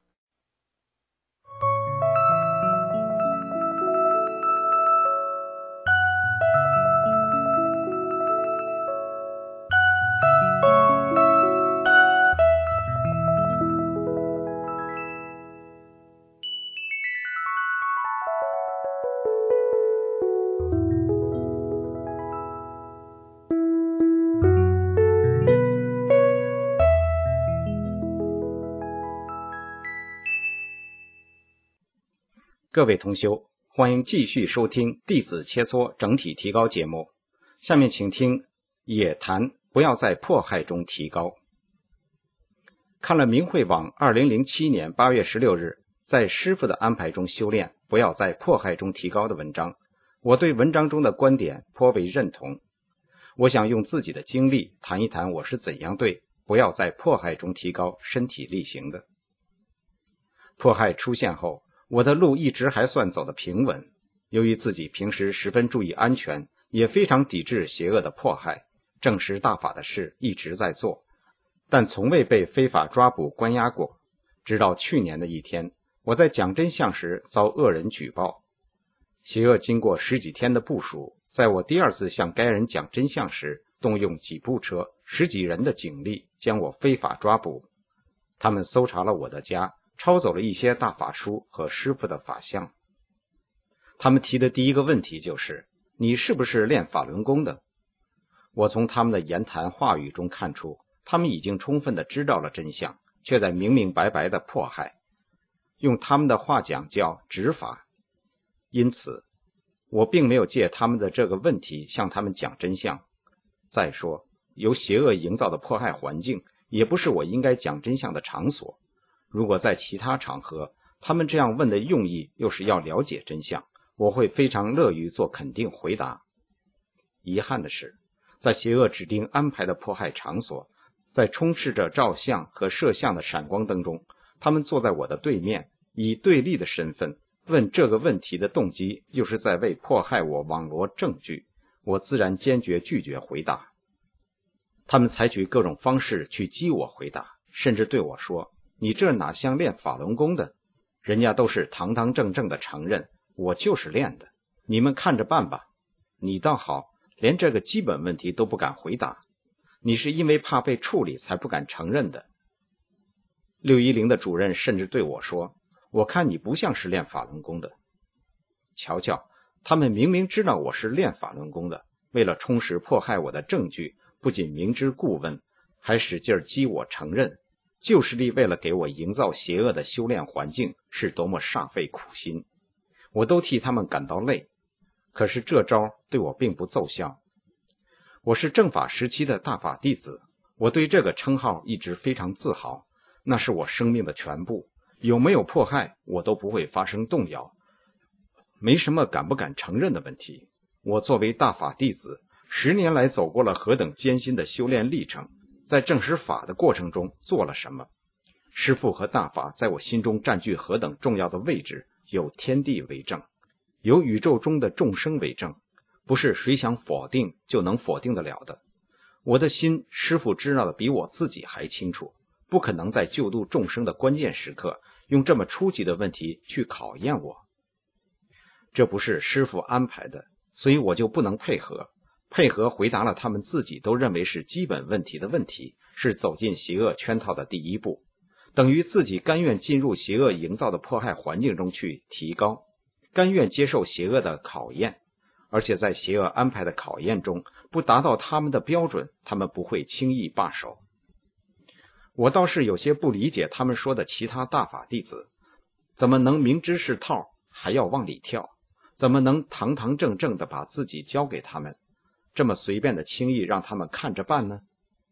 各位同修，欢迎继续收听弟子切磋整体提高节目。下面请听也谈不要在迫害中提高。看了明慧网2007年8月16日在师父的安排中修炼不要在迫害中提高的文章，我对文章中的观点颇为认同。我想用自己的经历谈一谈我是怎样对不要在迫害中提高身体力行的。迫害出现后，我的路一直还算走得平稳，由于自己平时十分注意安全，也非常抵制邪恶的迫害，证实大法的事一直在做，但从未被非法抓捕关押过。直到去年的一天，我在讲真相时遭恶人举报。邪恶经过10几天的部署，在我第二次向该人讲真相时，动用几部车、10几人的警力将我非法抓捕。他们搜查了我的家，抄走了一些大法书和师父的法相。他们提的第一个问题就是，你是不是练法轮功的？我从他们的言谈话语中看出，他们已经充分地知道了真相，却在明明白白地迫害。用他们的话讲叫执法。因此，我并没有借他们的这个问题向他们讲真相。再说，由邪恶营造的迫害环境，也不是我应该讲真相的场所。如果在其他场合，他们这样问的用意又是要了解真相，我会非常乐于做肯定回答。遗憾的是，在邪恶指定安排的迫害场所，在充斥着照相和摄像的闪光灯中，他们坐在我的对面，以对立的身份问这个问题的动机又是在为迫害我网罗证据，我自然坚决拒绝回答。他们采取各种方式去激我回答，甚至对我说，你这哪像练法轮功的，人家都是堂堂正正的承认我就是练的，你们看着办吧。你倒好，连这个基本问题都不敢回答，你是因为怕被处理才不敢承认的。610的主任甚至对我说，我看你不像是练法轮功的。瞧瞧，他们明明知道我是练法轮功的，为了充实迫害我的证据，不仅明知故问，还使劲激我承认，就是为了给我营造邪恶的修炼环境，是多么煞费苦心。我都替他们感到累，可是这招对我并不奏效。我是正法时期的大法弟子，我对这个称号一直非常自豪，那是我生命的全部，有没有迫害我都不会发生动摇，没什么敢不敢承认的问题。我作为大法弟子，10年来走过了何等艰辛的修炼历程，在证实法的过程中做了什么，师父和大法在我心中占据何等重要的位置，有天地为证，有宇宙中的众生为证，不是谁想否定就能否定得了的。我的心师父知道的比我自己还清楚，不可能在救度众生的关键时刻用这么初级的问题去考验我。这不是师父安排的，所以我就不能配合回答了他们自己都认为是基本问题的问题，是走进邪恶圈套的第一步，等于自己甘愿进入邪恶营造的迫害环境中去提高，甘愿接受邪恶的考验，而且在邪恶安排的考验中不达到他们的标准，他们不会轻易罢手。我倒是有些不理解他们说的其他大法弟子，怎么能明知是套还要往里跳，怎么能堂堂正正地把自己交给他们，这么随便的轻易让他们看着办呢？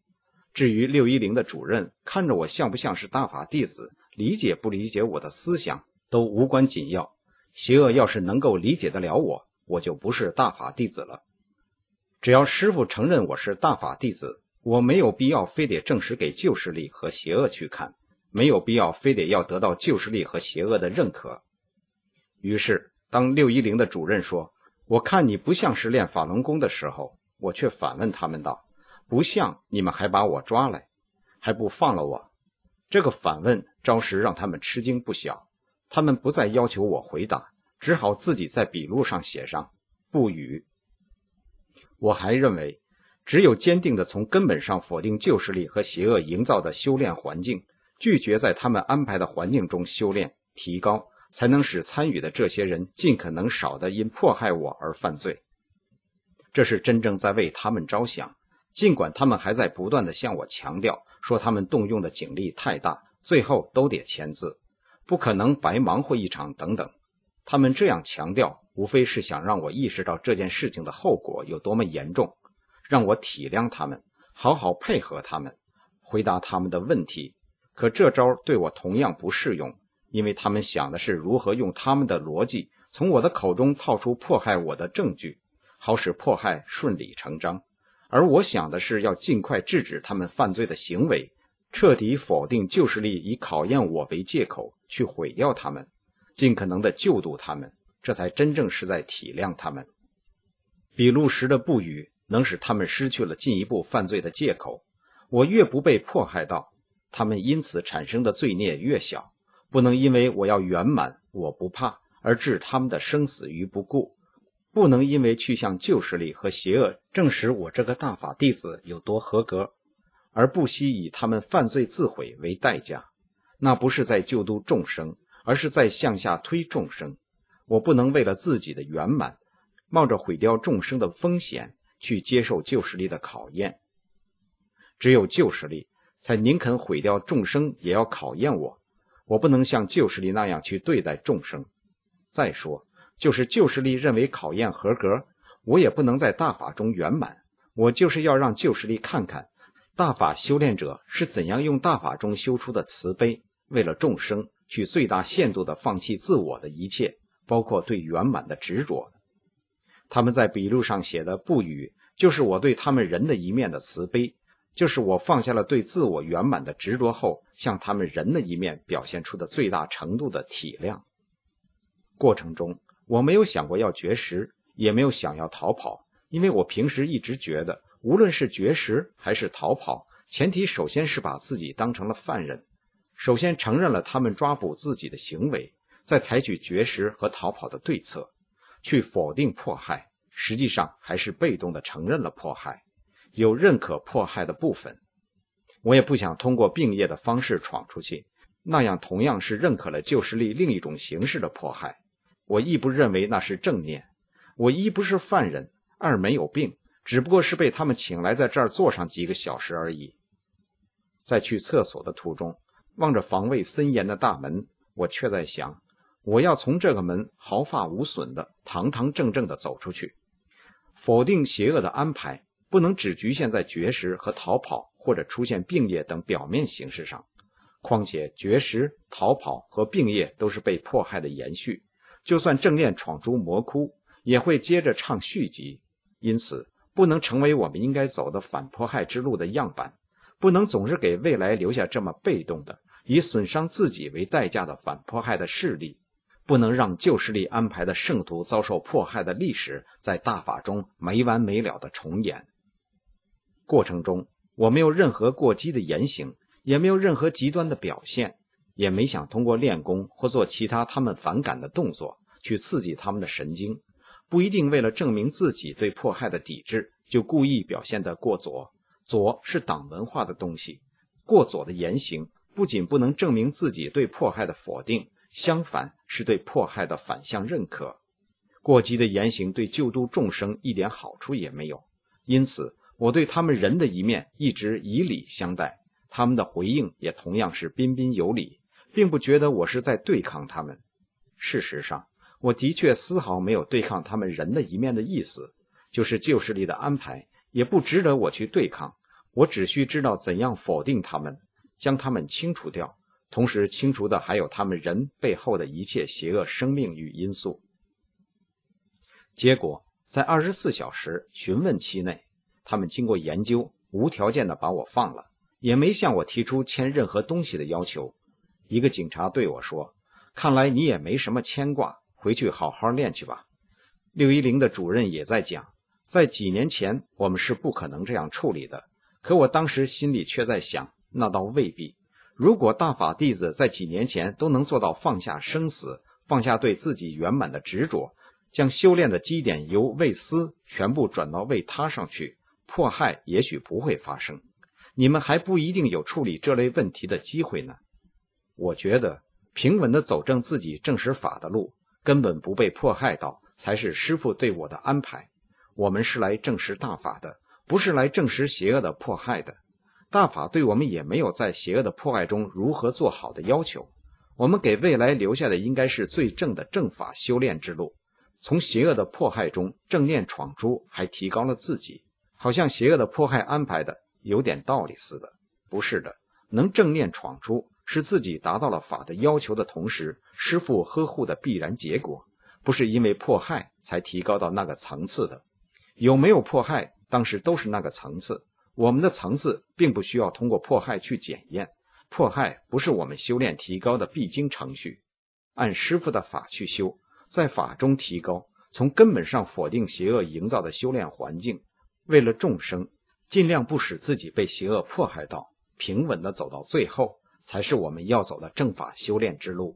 至于610的主任看着我像不像是大法弟子，理解不理解我的思想都无关紧要，邪恶要是能够理解得了我，我就不是大法弟子了。只要师父承认我是大法弟子，我没有必要非得证实给旧势力和邪恶去看，没有必要非得要得到旧势力和邪恶的认可。于是当610的主任说我看你不像是练法轮功的时候，我却反问他们道，不像你们还把我抓来，还不放了我。这个反问着实让他们吃惊不小，他们不再要求我回答，只好自己在笔录上写上不语。我还认为只有坚定地从根本上否定旧势力和邪恶营造的修炼环境，拒绝在他们安排的环境中修炼提高，才能使参与的这些人尽可能少地因迫害我而犯罪。这是真正在为他们着想，尽管他们还在不断地向我强调，说他们动用的警力太大，最后都得签字，不可能白忙活一场等等。他们这样强调，无非是想让我意识到这件事情的后果有多么严重，让我体谅他们，好好配合他们，回答他们的问题。可这招对我同样不适用，因为他们想的是如何用他们的逻辑从我的口中套出迫害我的证据，好使迫害顺理成章。而我想的是要尽快制止他们犯罪的行为，彻底否定旧势力以考验我为借口去毁掉他们，尽可能的救度他们，这才真正是在体谅他们。笔录时的不语能使他们失去了进一步犯罪的借口，我越不被迫害到，他们因此产生的罪孽越小，不能因为我要圆满我不怕而置他们的生死于不顾，不能因为去向旧势力和邪恶证实我这个大法弟子有多合格，而不惜以他们犯罪自毁为代价。那不是在救度众生，而是在向下推众生。我不能为了自己的圆满，冒着毁掉众生的风险去接受旧势力的考验。只有旧势力才宁肯毁掉众生也要考验我，我不能像旧势力那样去对待众生。再说就是旧势力认为考验合格，我也不能在大法中圆满，我就是要让旧势力看看大法修炼者是怎样用大法中修出的慈悲，为了众生去最大限度地放弃自我的一切，包括对圆满的执着。他们在笔录上写的不语，就是我对他们人的一面的慈悲，就是我放下了对自我圆满的执着后，向他们人的一面表现出的最大程度的体谅。过程中我没有想过要绝食，也没有想要逃跑，因为我平时一直觉得无论是绝食还是逃跑，前提首先是把自己当成了犯人，首先承认了他们抓捕自己的行为，再采取绝食和逃跑的对策。去否定迫害，实际上还是被动地承认了迫害，有认可迫害的部分。我也不想通过并业的方式闯出去，那样同样是认可了旧势力另一种形式的迫害。我亦不认为那是正念。我一不是犯人，二没有病，只不过是被他们请来在这儿坐上几个小时而已。在去厕所的途中，望着防卫森严的大门，我却在想，我要从这个门毫发无损的堂堂正正地走出去。否定邪恶的安排不能只局限在绝食和逃跑或者出现并业等表面形式上，况且绝食、逃跑和并业都是被迫害的延续，就算正念闯出魔窟，也会接着唱续集。因此不能成为我们应该走的反迫害之路的样板，不能总是给未来留下这么被动的以损伤自己为代价的反迫害的势力，不能让旧势力安排的圣徒遭受迫害的历史在大法中没完没了的重演。过程中我没有任何过激的言行，也没有任何极端的表现，也没想通过练功或做其他他们反感的动作去刺激他们的神经，不一定为了证明自己对迫害的抵制就故意表现得过左。左是党文化的东西，过左的言行不仅不能证明自己对迫害的否定，相反是对迫害的反向认可。过激的言行对救度众生一点好处也没有，因此我对他们人的一面一直以礼相待，他们的回应也同样是彬彬有礼，并不觉得我是在对抗他们。事实上我的确丝毫没有对抗他们人的一面的意思，就是旧势力的安排也不值得我去对抗， 我只需知道怎样否定他们，将他们清除掉，同时清除的还有他们人背后的一切邪恶生命与因素。结果在24小时询问期内，他们经过研究，无条件地把我放了，也没向我提出签任何东西的要求。一个警察对我说，看来你也没什么牵挂，回去好好练去吧。610的主任也在讲，在几年前我们是不可能这样处理的，可我当时心里却在想，那倒未必。如果大法弟子在几年前都能做到放下生死，放下对自己圆满的执着，将修炼的基点由为私全部转到为他上去，迫害也许不会发生，你们还不一定有处理这类问题的机会呢。我觉得平稳地走正自己正实法的路，根本不被迫害到，才是师父对我的安排。我们是来证实大法的，不是来证实邪恶的迫害的。大法对我们也没有在邪恶的迫害中如何做好的要求，我们给未来留下的应该是最正的正法修炼之路。从邪恶的迫害中正念闯出，还提高了自己，好像邪恶的迫害安排的有点道理似的。不是的，能正念闯出，是自己达到了法的要求的同时，师父呵护的必然结果，不是因为迫害才提高到那个层次的。有没有迫害，当时都是那个层次。我们的层次并不需要通过迫害去检验，迫害不是我们修炼提高的必经程序。按师父的法去修，在法中提高，从根本上否定邪恶营造的修炼环境，为了众生，尽量不使自己被邪恶迫害到，平稳地走到最后，才是我们要走的正法修炼之路。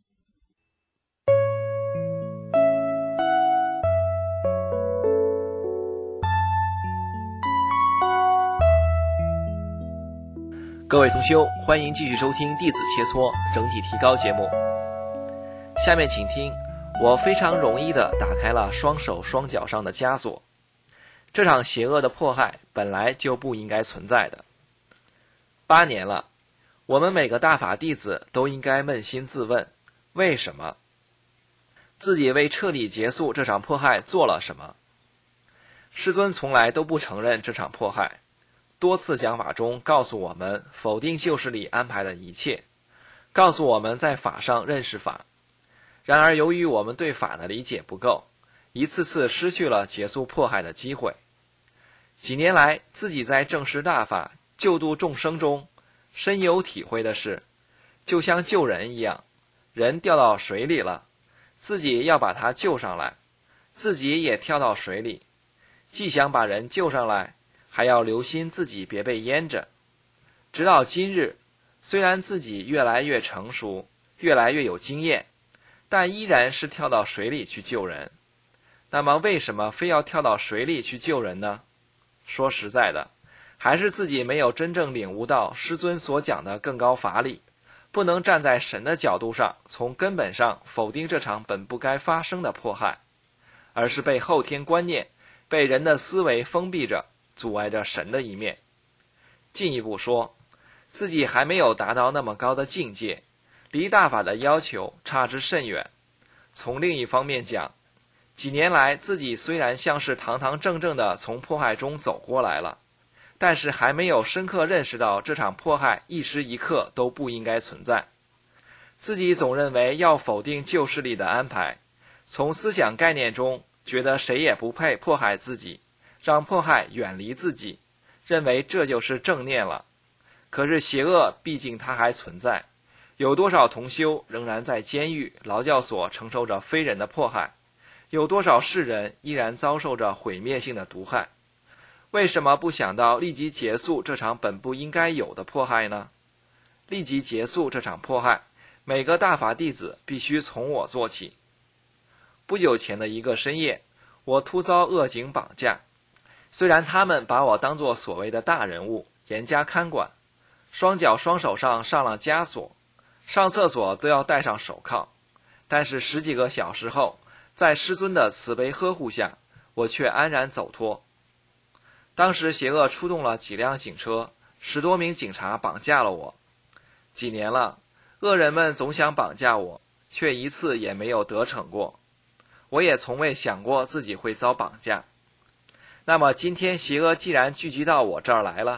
各位同修，欢迎继续收听弟子切磋整体提高节目。下面请听，我非常容易地打开了双手双脚上的枷锁。这场邪恶的迫害本来就不应该存在的。8年了，我们每个大法弟子都应该扪心自问，为什么？自己为彻底结束这场迫害做了什么？师尊从来都不承认这场迫害，多次讲法中告诉我们否定旧事里安排的一切，告诉我们在法上认识法。然而由于我们对法的理解不够，一次次失去了结束迫害的机会。几年来，自己在正视大法救度众生中深有体会的是，就像救人一样，人掉到水里了，自己要把他救上来，自己也跳到水里，既想把人救上来，还要留心自己别被淹着。直到今日，虽然自己越来越成熟，越来越有经验，但依然是跳到水里去救人。那么为什么非要跳到水里去救人呢？说实在的，还是自己没有真正领悟到师尊所讲的更高法理，不能站在神的角度上，从根本上否定这场本不该发生的迫害，而是被后天观念、被人的思维封闭着，阻碍着神的一面。进一步说，自己还没有达到那么高的境界，离大法的要求差之甚远。从另一方面讲，几年来自己虽然像是堂堂正正地从迫害中走过来了，但是还没有深刻认识到这场迫害一时一刻都不应该存在。自己总认为要否定旧势力的安排，从思想概念中觉得谁也不配迫害自己，让迫害远离自己，认为这就是正念了。可是邪恶毕竟它还存在，有多少同修仍然在监狱、劳教所承受着非人的迫害，有多少世人依然遭受着毁灭性的毒害。为什么不想到立即结束这场本不应该有的迫害呢？立即结束这场迫害，每个大法弟子必须从我做起。不久前的一个深夜，我突遭恶警绑架，虽然他们把我当作所谓的大人物，严加看管，双脚双手上上了枷锁，上厕所都要戴上手铐，但是10几个小时后，在师尊的慈悲呵护下，我却安然走脱。当时邪恶出动了几辆警车，10多名警察绑架了我。几年了，恶人们总想绑架我，却一次也没有得逞过。我也从未想过自己会遭绑架。那么今天邪恶既然聚集到我这儿来了，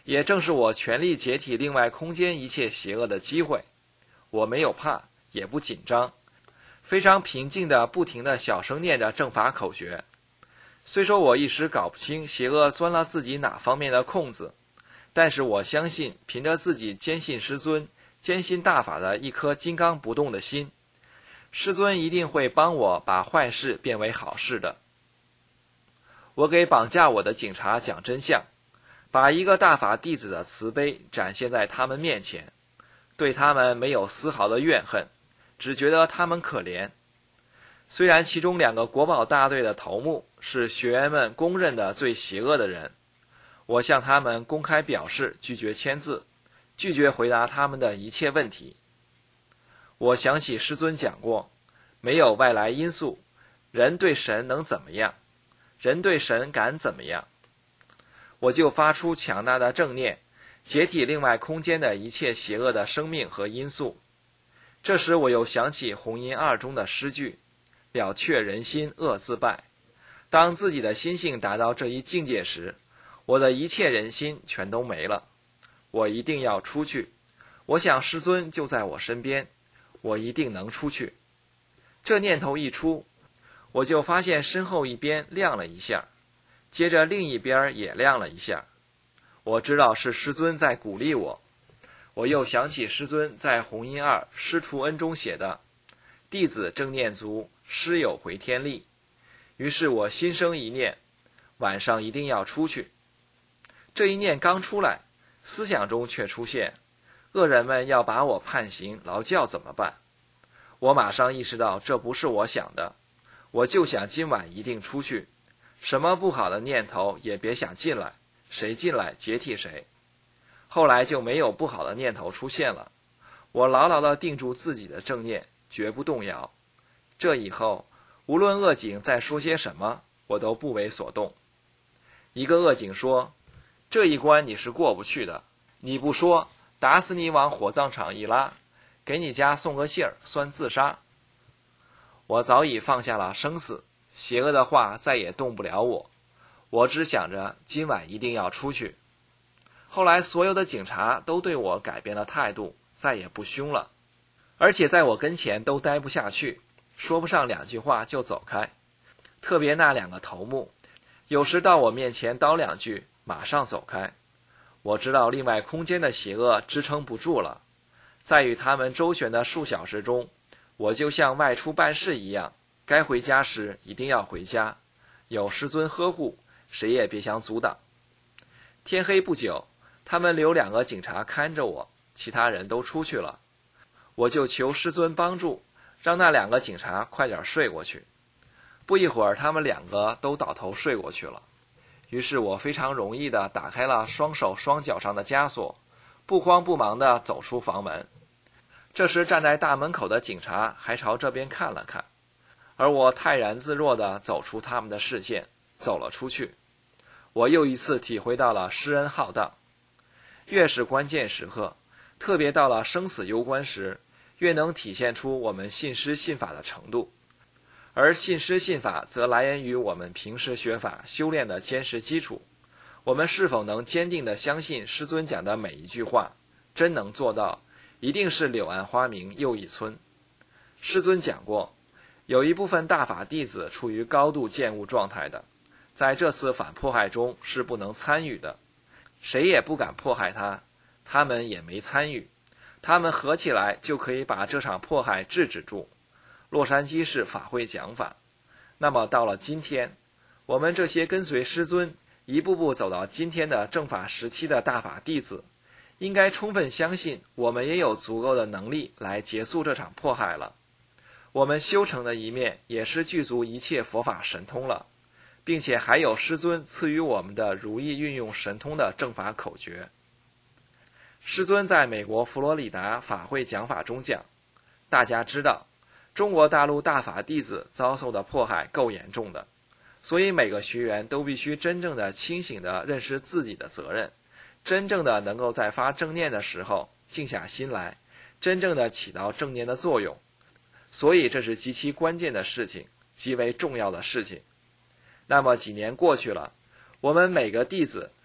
也正是我全力解体另外空间一切邪恶的机会。我没有怕，也不紧张，非常平静地不停地小声念着正法口诀。虽说我一时搞不清邪恶钻了自己哪方面的空子，但是我相信凭着自己坚信师尊、坚信大法的一颗金刚不动的心，师尊一定会帮我把坏事变为好事的。我给绑架我的警察讲真相，把一个大法弟子的慈悲展现在他们面前，对他们没有丝毫的怨恨，只觉得他们可怜。虽然其中2个国宝大队的头目是学员们公认的最邪恶的人，我向他们公开表示拒绝签字，拒绝回答他们的一切问题。我想起师尊讲过，没有外来因素，人对神能怎么样？人对神敢怎么样？我就发出强大的正念，解体另外空间的一切邪恶的生命和因素。这时我又想起弘音2中的诗句，了却人心恶自败。当自己的心性达到这一境界时，我的一切人心全都没了。我一定要出去，我想师尊就在我身边，我一定能出去。这念头一出，我就发现身后一边亮了一下，接着另一边也亮了一下。我知道是师尊在鼓励我。我又想起师尊在弘音2师徒恩中写的弟子正念足，师有回天力。于是我心生一念，晚上一定要出去。这一念刚出来，思想中却出现恶人们要把我判刑劳教怎么办。我马上意识到这不是我想的，我就想今晚一定出去，什么不好的念头也别想进来，谁进来解体谁。后来就没有不好的念头出现了，我牢牢地定住自己的正念，绝不动摇。这以后无论恶警再说些什么，我都不为所动。一个恶警说，这一关你是过不去的，你不说，打死你往火葬场一拉，给你家送个信儿，算自杀。我早已放下了生死，邪恶的话再也动不了我，我只想着今晚一定要出去。后来所有的警察都对我改变了态度，再也不凶了，而且在我跟前都待不下去，说不上2句话就走开。特别那2个头目，有时到我面前叨2句，马上走开。我知道另外空间的邪恶支撑不住了，在与他们周旋的数小时中，我就像外出办事一样，该回家时一定要回家，有师尊呵护，谁也别想阻挡。天黑不久，他们留2个警察看着我，其他人都出去了。我就求师尊帮助，让那2个警察快点睡过去。不一会儿，他们2个都倒头睡过去了。于是我非常容易地打开了双手双脚上的枷锁，不慌不忙地走出房门。这时站在大门口的警察还朝这边看了看，而我泰然自若地走出他们的视线，走了出去。我又一次体会到了施恩浩荡。越是关键时刻，特别到了生死攸关时，越能体现出我们信师信法的程度。而信师信法则来源于我们平时学法修炼的坚实基础。我们是否能坚定地相信师尊讲的每一句话，真能做到，一定是柳暗花明又一村。师尊讲过，有一部分大法弟子处于高度厌恶状态的，在这次反迫害中是不能参与的，谁也不敢迫害他，他们也没参与，他们合起来就可以把这场迫害制止住。洛杉矶市法会讲法。那么到了今天，我们这些跟随师尊一步步走到今天的正法时期的大法弟子，应该充分相信我们也有足够的能力来结束这场迫害了。我们修成的一面也是具足一切佛法神通了，并且还有师尊赐予我们的如意运用神通的正法口诀。师尊在美国佛罗里达法会讲法中讲，大家知道中国大陆大法弟子遭受的迫害够严重的，所以每个学员都必须真正的清醒地认识自己的责任，真正的能够在发正念的时候静下心来，真正的起到正念的作用。所以这是极其关键的事情，极为重要的事情。那么几年过去了，我们每个弟子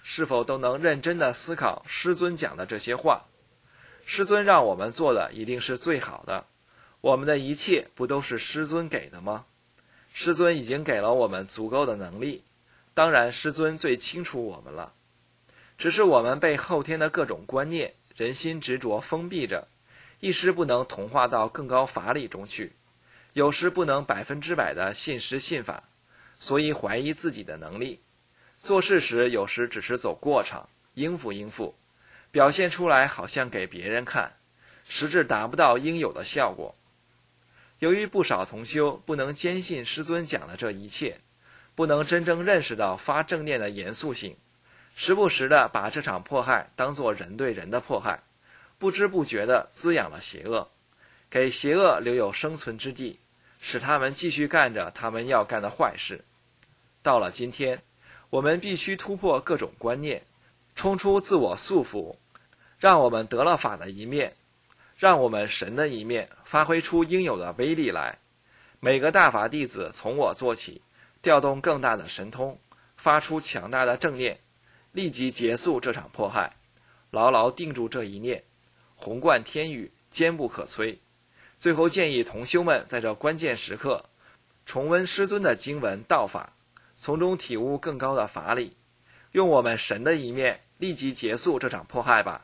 是否都能认真地思考师尊讲的这些话？师尊让我们做的一定是最好的，我们的一切不都是师尊给的吗？师尊已经给了我们足够的能力，当然师尊最清楚我们了。只是我们被后天的各种观念、人心执着封闭着，一时不能同化到更高法理中去，有时不能100%的信师信法，所以怀疑自己的能力。做事时有时只是走过场，应付，表现出来好像给别人看，实质达不到应有的效果。由于不少同修不能坚信师尊讲的这一切，不能真正认识到发正念的严肃性，时不时地把这场迫害当作人对人的迫害，不知不觉地滋养了邪恶，给邪恶留有生存之地，使他们继续干着他们要干的坏事。到了今天，我们必须突破各种观念，冲出自我束缚，让我们得了法的一面，让我们神的一面发挥出应有的威力来。每个大法弟子从我做起，调动更大的神通，发出强大的正念，立即结束这场迫害，牢牢定住这一念，宏观天宇，坚不可摧。最后建议同修们在这关键时刻重温师尊的经文道法，从中体悟更高的法理，用我们神的一面立即结束这场迫害吧。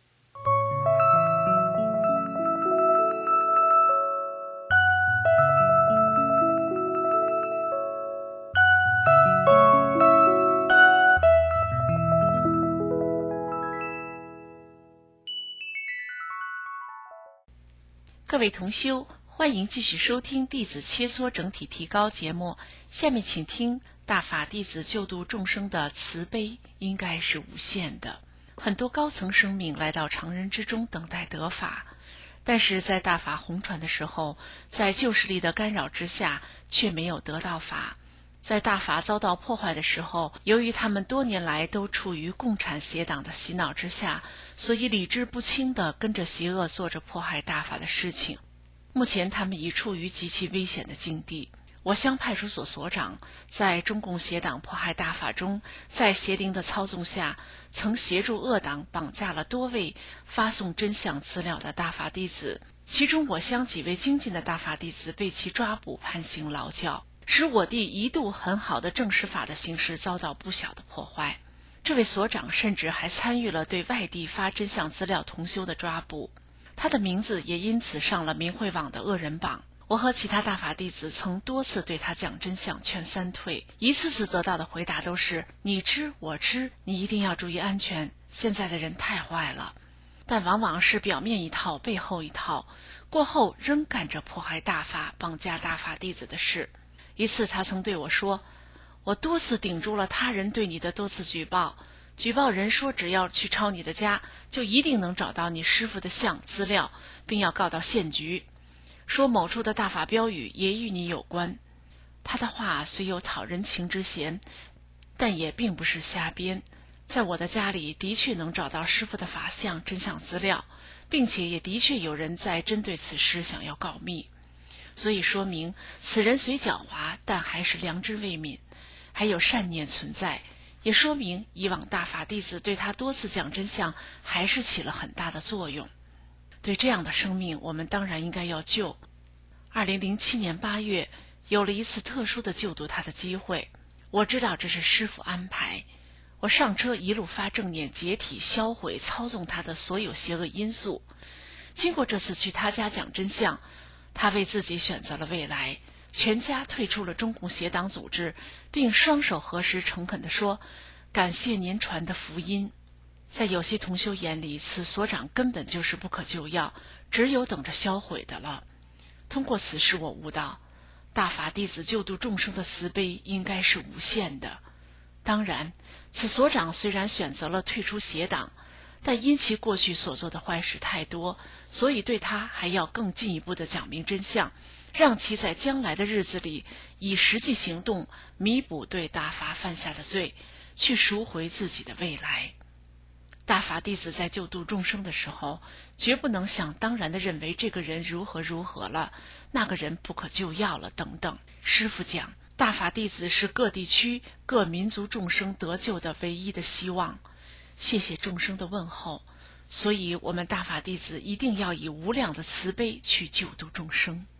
各位同修，欢迎继续收听弟子切磋整体提高节目。下面请听大法弟子救度众生的慈悲应该是无限的。很多高层生命来到常人之中等待得法，但是在大法红传的时候，在旧势力的干扰之下却没有得到法。在大法遭到破坏的时候，由于他们多年来都处于共产邪党的洗脑之下，所以理智不清地跟着邪恶做着迫害大法的事情。目前他们已处于极其危险的境地。我乡派出所所长在中共邪党迫害大法中，在邪灵的操纵下，曾协助恶党绑架了多位发送真相资料的大法弟子，其中我乡几位精进的大法弟子被其抓捕判刑劳教，使我地一度很好的正式法的形势遭到不小的破坏。这位所长甚至还参与了对外地发真相资料同修的抓捕，他的名字也因此上了明慧网的恶人榜。我和其他大法弟子曾多次对他讲真相，劝三退，一次次得到的回答都是你知我知，你一定要注意安全，现在的人太坏了。但往往是表面一套背后一套，过后仍干着迫害大法绑架大法弟子的事。一次他曾对我说，我多次顶住了他人对你的多次举报，举报人说只要去抄你的家，就一定能找到你师父的像资料，并要告到县局，说某处的大法标语也与你有关。他的话虽有讨人情之嫌，但也并不是瞎编。在我的家里的确能找到师父的法像真相资料，并且也的确有人在针对此事想要告密，所以说明此人虽狡猾，但还是良知未泯，还有善念存在，也说明以往大法弟子对他多次讲真相还是起了很大的作用。对这样的生命，我们当然应该要救。2007年8月，有了一次特殊的救度他的机会，我知道这是师父安排。我上车一路发正念，解体销毁操纵他的所有邪恶因素。经过这次去他家讲真相，他为自己选择了未来，全家退出了中共邪党组织，并双手合十诚恳地说，感谢您传的福音。在有些同修眼里，此所长根本就是不可救药，只有等着销毁的了。通过此事，我悟到大法弟子救度众生的慈悲应该是无限的。当然，此所长虽然选择了退出邪党，但因其过去所做的坏事太多，所以对他还要更进一步的讲明真相，让其在将来的日子里以实际行动弥补对大法犯下的罪，去赎回自己的未来。大法弟子在救度众生的时候，绝不能想当然地认为这个人如何如何了，那个人不可救药了等等。师父讲， 大法弟子是各地区各民族众生得救的唯一的希望。谢谢众生的问候，所以我们大法弟子一定要以无量的慈悲去救度众生。